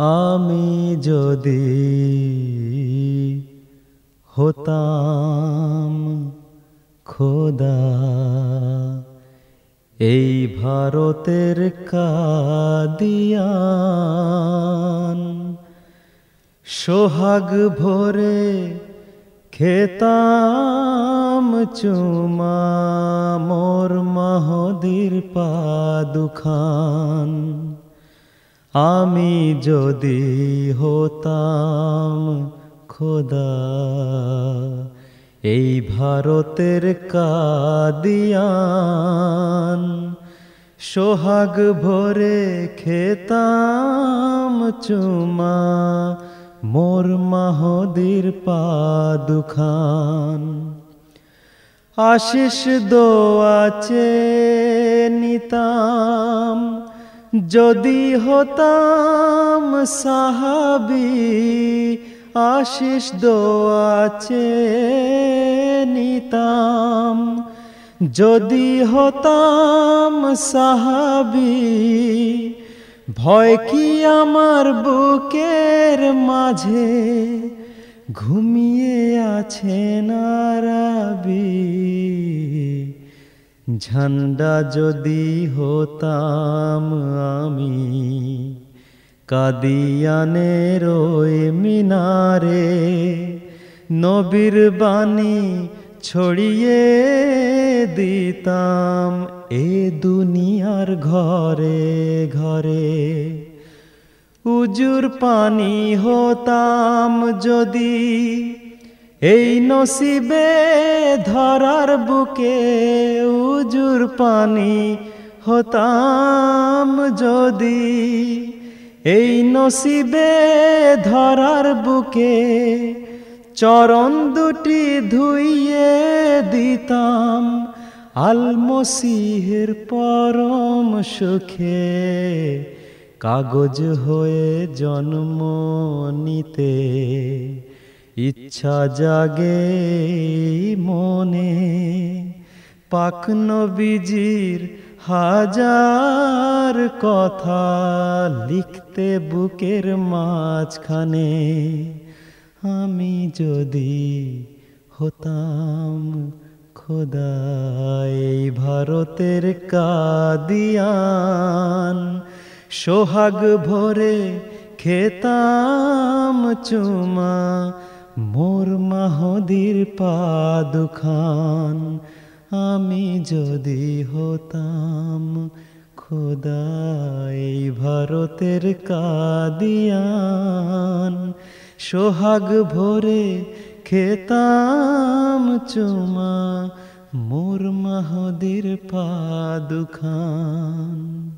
আমি যদি হতাম খোদা এই ভারতের কাদিয়ান, সোহাগ ভরে খেতাম চুমা মোর মাহদির পাদুখান। আমি যদি হতাম খোদা এই ভারতের কাদিয়ান, সোহাগ ভরে খেতাম চুমা মোর মাহদির পাদুখান। আশিস দোয়াচে নিতাম যদি হতাম সাহাবী, আশিস দোয়াচে নিতাম যদি হতাম সাহাবী। ভয় কি আমার বুকের মাঝে ঘুমিয়ে আছেন আরাবী, ঝান্ডা যদি হতাম আমি কাদিয়ানের ওই মিনারে, নবীর বাণী ছড়িয়ে দিতাম এ দুনিয়ার ঘরে ঘরে। উজুর পানি হতাম যদি এই নসিবে ধরার বুকে, উজুর পানি হতাম যদি এই নসিবে ধরার বুকে, চরণ দুটি ধুইয়ে দিতাম আল মসিহের পরম সুখে। কাগজ হয়ে জন্ম নিতে ইচ্ছা জাগে মনে, পাক নবীজির হাজার কথা লিখতে বুকের মাঝখানে। আমি যদি হতাম খোদা এই ভারতের কাদিয়ান, সোহাগ ভরে খেতাম চুমা মোর মাহদির পাদুখান। আমি যদি হতাম খোদা এই ভারতের কাদিয়ান, সোহাগ ভরে খেতাম চুমা মোর মাহদির পাদুখান।